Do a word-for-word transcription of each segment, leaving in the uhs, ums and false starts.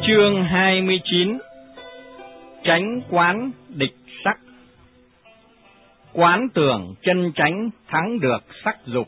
Chương hai mươi chín. Chánh quán địch sắc. Quán tưởng chân chánh thắng được sắc dục.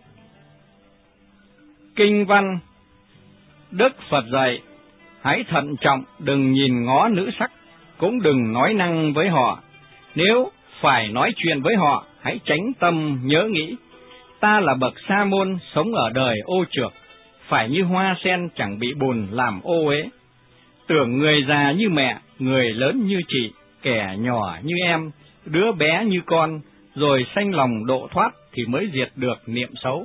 Kinh văn. Đức Phật dạy, hãy thận trọng, đừng nhìn ngó nữ sắc, cũng đừng nói năng với họ. Nếu phải nói chuyện với họ, hãy tránh tâm nhớ nghĩ, ta là bậc sa môn sống ở đời ô trược, phải như hoa sen chẳng bị bùn làm ô uế. Tưởng người già như mẹ, người lớn như chị, kẻ nhỏ như em, đứa bé như con, rồi sanh lòng độ thoát thì mới diệt được niệm xấu.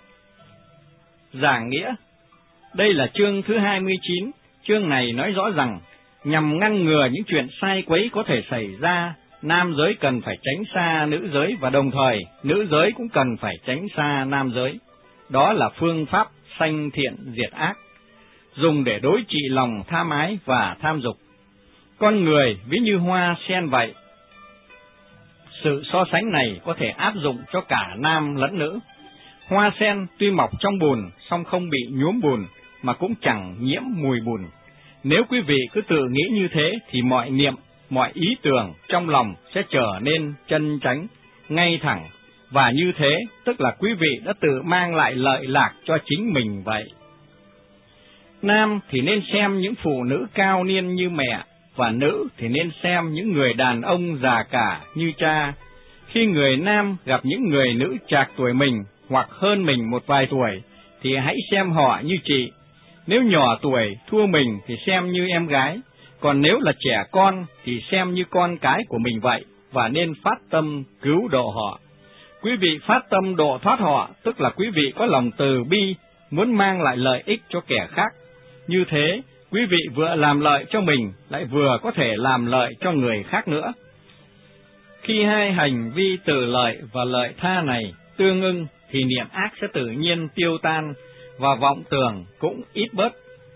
Giảng nghĩa. Đây là chương thứ hai mươi chín, chương này nói rõ rằng, nhằm ngăn ngừa những chuyện sai quấy có thể xảy ra, nam giới cần phải tránh xa nữ giới và đồng thời, nữ giới cũng cần phải tránh xa nam giới. Đó là phương pháp sanh thiện diệt ác, dùng để đối trị lòng tham ái và tham dục. Con người ví như hoa sen vậy. Sự so sánh này có thể áp dụng cho cả nam lẫn nữ. Hoa sen tuy mọc trong bùn, song không bị nhuốm bùn, mà cũng chẳng nhiễm mùi bùn. Nếu quý vị cứ tự nghĩ như thế, thì mọi niệm, mọi ý tưởng trong lòng sẽ trở nên chân chánh, ngay thẳng, và như thế, tức là quý vị đã tự mang lại lợi lạc cho chính mình vậy. Nam thì nên xem những phụ nữ cao niên như mẹ, và nữ thì nên xem những người đàn ông già cả như cha. Khi người nam gặp những người nữ trạc tuổi mình hoặc hơn mình một vài tuổi, thì hãy xem họ như chị. Nếu nhỏ tuổi thua mình thì xem như em gái, còn nếu là trẻ con thì xem như con cái của mình vậy, và nên phát tâm cứu độ họ. Quý vị phát tâm độ thoát họ, tức là quý vị có lòng từ bi, muốn mang lại lợi ích cho kẻ khác. Như thế, quý vị vừa làm lợi cho mình, lại vừa có thể làm lợi cho người khác nữa. Khi hai hành vi từ lợi và lợi tha này tương ưng, thì niệm ác sẽ tự nhiên tiêu tan, và vọng tưởng cũng ít bớt.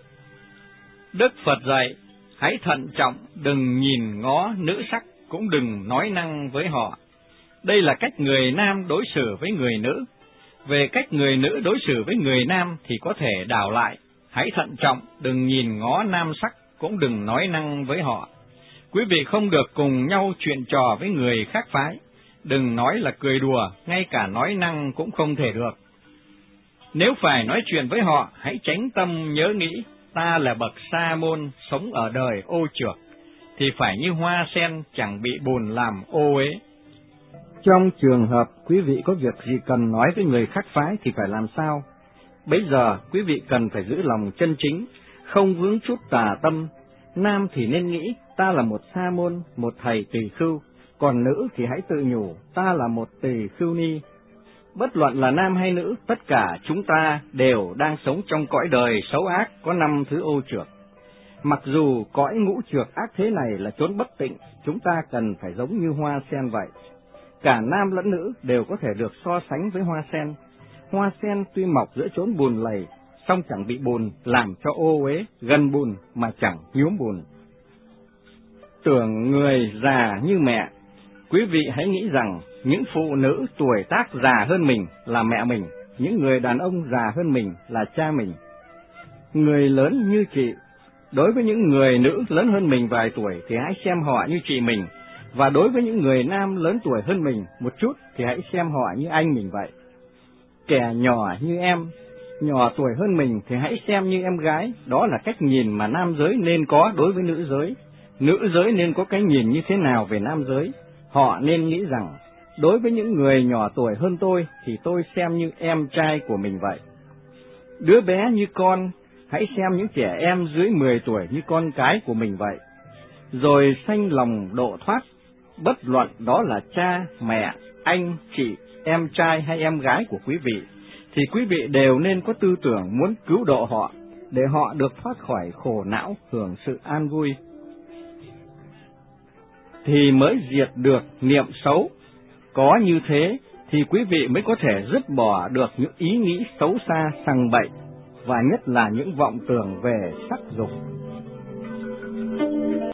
Đức Phật dạy, hãy thận trọng, đừng nhìn ngó nữ sắc, cũng đừng nói năng với họ. Đây là cách người nam đối xử với người nữ. Về cách người nữ đối xử với người nam thì có thể đảo lại, hãy thận trọng, đừng nhìn ngó nam sắc, cũng đừng nói năng với họ. Quý vị không được cùng nhau chuyện trò với người khác phái, đừng nói là cười đùa, ngay cả nói năng cũng không thể được. Nếu phải nói chuyện với họ, hãy tránh tâm nhớ nghĩ, ta là bậc sa môn sống ở đời ô trược, thì phải như hoa sen chẳng bị bùn làm ô uế. Trong trường hợp quý vị có việc gì cần nói với người khác phái thì phải làm sao? Bấy giờ quý vị cần phải giữ lòng chân chính, không vướng chút tà tâm. Nam thì nên nghĩ, ta là một sa môn, một thầy tỳ khưu, còn nữ thì hãy tự nhủ, ta là một tỳ khưu ni. Bất luận là nam hay nữ, tất cả chúng ta đều đang sống trong cõi đời xấu ác có năm thứ ô trược. Mặc dù cõi ngũ trược ác thế này là chốn bất tịnh, chúng ta cần phải giống như hoa sen vậy. Cả nam lẫn nữ đều có thể được so sánh với hoa sen. Hoa sen tuy mọc giữa chốn bùn lầy, song chẳng bị bùn làm cho ô uế, gần bùn mà chẳng nhuốm bùn. Tưởng người già như mẹ, quý vị hãy nghĩ rằng những phụ nữ tuổi tác già hơn mình là mẹ mình, những người đàn ông già hơn mình là cha mình. Người lớn như chị, đối với những người nữ lớn hơn mình vài tuổi thì hãy xem họ như chị mình, và đối với những người nam lớn tuổi hơn mình một chút thì hãy xem họ như anh mình vậy. Kẻ nhỏ như em, nhỏ tuổi hơn mình thì hãy xem như em gái, đó là cách nhìn mà nam giới nên có đối với nữ giới. Nữ giới nên có cái nhìn như thế nào về nam giới? Họ nên nghĩ rằng, đối với những người nhỏ tuổi hơn tôi thì tôi xem như em trai của mình vậy. Đứa bé như con, hãy xem những trẻ em dưới mười tuổi như con cái của mình vậy. Rồi sanh lòng độ thoát, bất luận đó là cha, mẹ, anh, chị, em trai hay em gái của quý vị, thì quý vị đều nên có tư tưởng muốn cứu độ họ, để họ được thoát khỏi khổ não, hưởng sự an vui, thì mới diệt được niệm xấu. Có như thế thì quý vị mới có thể dứt bỏ được những ý nghĩ xấu xa sằng bậy, và nhất là những vọng tưởng về sắc dục.